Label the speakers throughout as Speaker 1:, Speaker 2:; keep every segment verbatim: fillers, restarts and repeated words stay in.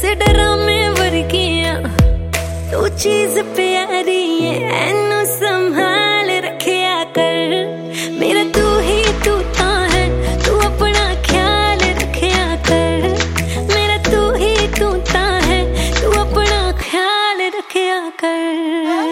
Speaker 1: वैसे डरामे वर्गिया तू चीज प्यारी है, एनू संभाल रखिया कर। मेरा तू ही तू ता है, तू अपना ख्याल रखिया कर। मेरा तू ही तू ता है, तू अपना ख्याल रखिया कर।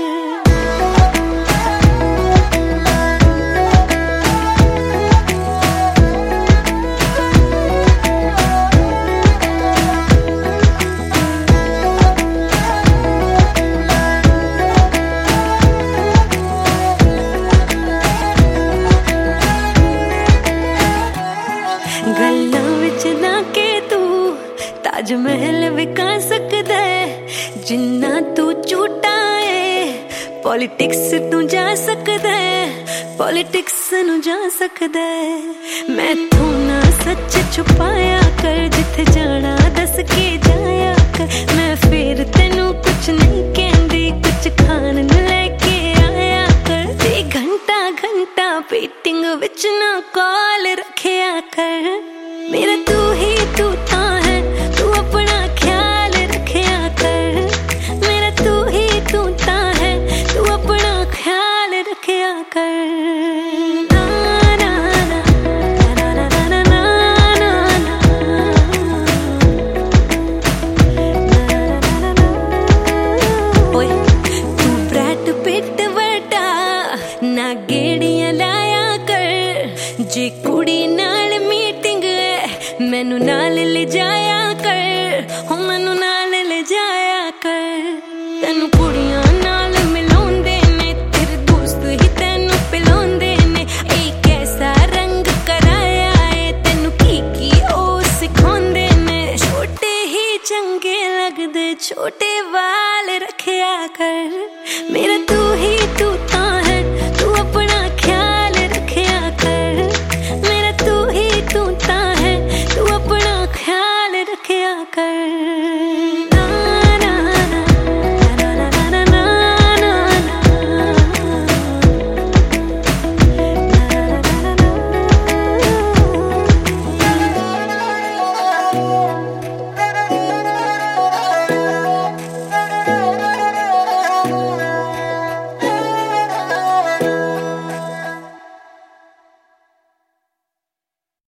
Speaker 1: गल्लां विच ना के तू ताज महल विका सकदा है, जिन्ना तू झूठा है पॉलिटिक्स तू जा सकदा है, पॉलिटिक्स नू जा सकदा है। मैं तू ना सच छुपाया कर, जिथे जाना दस के जाया कर। मैं फिर तेनू कुछ नहीं कहंदी, कुछ खान नू लेके आया कर। ते घंटा घंटा मीटिंग विच ना कॉल रखिया कर। मेरा तू ही तू ता है, तू अपना ख्याल रखिया कर। मेरा तू ही तू ता है, तू अपना ख्याल रखिया कर। ना ना ना ना ना ना ना ना ना ना ना। ओए तू ब्रैड पिट वर्टा ना गेड़ियां लाया कर। जे कुड़ी नाल मीटिंग मैनू नाल ले जाया कर, हो मैनू नाल ले जाया कर। तेनू कुड़ियां नाल मिलाउंदे ने, तेरे दोस्त ही तेनू पिलाउंदे ने। ए कैसा रंग कराया है, तेनू की की ओ सिखाउंदे ने। छोटे ही चंगे लगदे, छोटे वाल रखिया कर। मेरा तू ही तू